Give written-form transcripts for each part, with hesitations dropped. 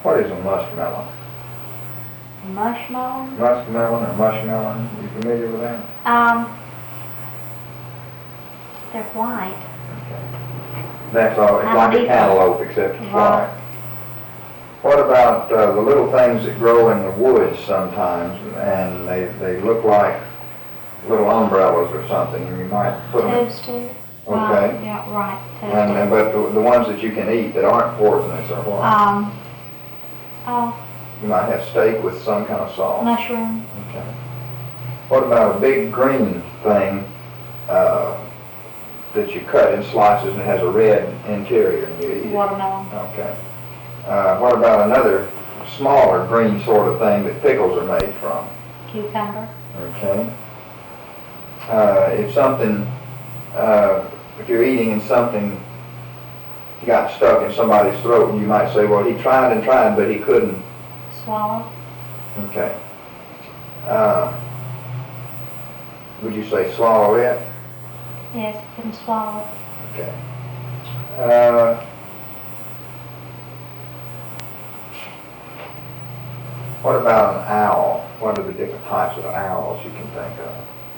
What is a muskmelon? Mushmelon? Muskmelon or mushmelon? You familiar with that? They're white. Okay. That's all. It's I like a believe cantaloupe except it's Right. white. What about the little things that grow in the woods sometimes, and they look like little umbrellas or something, and you might put them in. Toasted. Okay. Yeah, right. And but the ones that you can eat that aren't poisonous are what? Oh, You might have steak with some kind of sauce. mushroom. Okay. What about a big green thing that you cut in slices and it has a red interior and you eat it? Watermelon. Okay. What about another smaller green sort of thing that pickles are made from? Cucumber. Okay. If you're eating and something got stuck in somebody's throat, and you might say, well, he tried and tried, but he couldn't. Swallow. Okay. Would you say swallow it? Yes, couldn't swallow it. Okay. What about an owl? What are the different types of owls you can think of?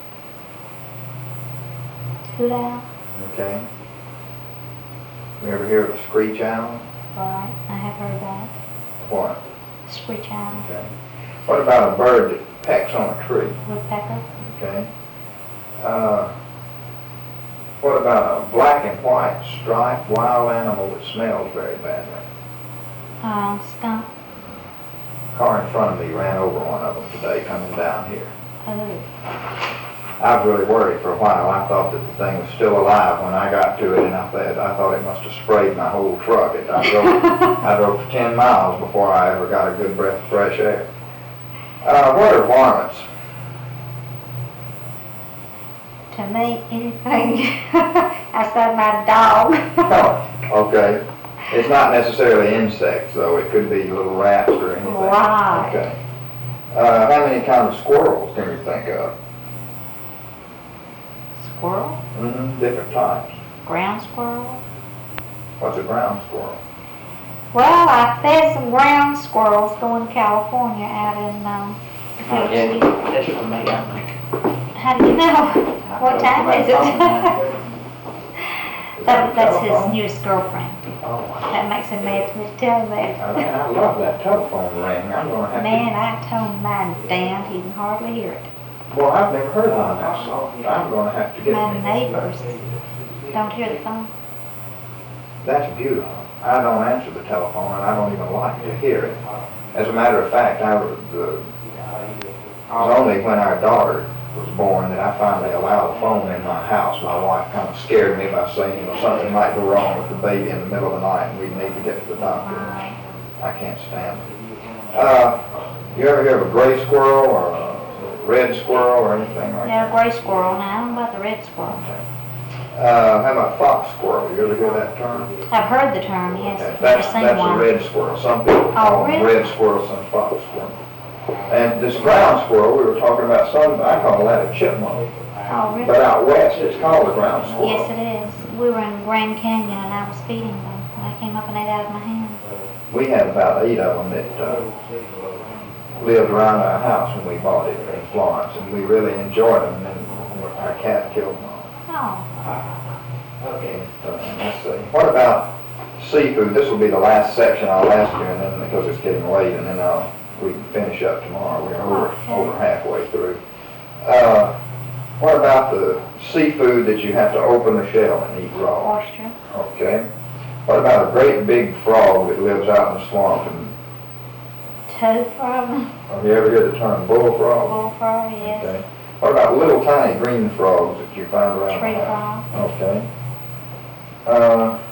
Hoot owl. Okay. You ever hear of a screech owl? Right, I have heard that. What? Screech owl. Okay. What about a bird that pecks on a tree? Woodpecker. Okay. What about a black and white striped wild animal that smells very badly? Skunk. A car in front of me ran over one of them today coming down here. Oh. I was really worried for a while. I thought that the thing was still alive when I got to it, and I thought it must have sprayed my whole truck. I drove for 10 miles before I ever got a good breath of fresh air. What are varmints? To me, anything outside my dog. Oh, okay. It's not necessarily insects, though. It could be little rats or anything. Right. Okay. How many kinds of squirrels can you think of? Squirrel. Mm-hmm. Different types. Ground squirrel. What's a ground squirrel? Well, I fed some ground squirrels going to California out in, That's for me, I think. How do you know? What time is it? That's his newest girlfriend. Oh, That makes him mad for me to tell him that. I love that telephone ring. I'm going to have Man, I told mine down, he can hardly hear it. Well, I've never heard one of that song. I'm going to have to get My it. neighbors don't hear the phone. That's beautiful. I don't answer the telephone, and I don't even like to hear it. As a matter of fact, it was only when our daughter was born that I finally allowed a phone in my house. My wife kind of scared me by saying, something might go wrong with the baby in the middle of the night and we'd need to get to the doctor. Right. I can't stand it. You ever hear of a gray squirrel or a red squirrel or anything like Yeah, that? gray squirrel. Now, I don't know about the red squirrel. Okay. How about fox squirrel? You ever hear that term? I've heard the term, yes. Okay. I've never That's seen a one. red squirrel. Some people call them really? red squirrel, some fox squirrel. And this ground squirrel, we were talking about some, I call that a chipmunk. Oh, really? But out west, it's called a ground squirrel. Yes, it is. We were in Grand Canyon and I was feeding them. And they came up and ate out of my hand. We had about 8 of them that lived around our house when we bought it in Florence, and we really enjoyed them, and then our cat killed them all. Oh. Let's see. What about seafood? This will be the last section I'll ask you, and then because it's getting late, and then we can finish up tomorrow. We're over halfway through. What about the seafood that you have to open the shell and eat raw? Oyster. Okay. What about a great big frog that lives out in the swamp? And Toad frog. have you ever heard the term bullfrog? Bullfrog, yes. Okay. What about little tiny green frogs that you find around Tree the house? frog. Okay.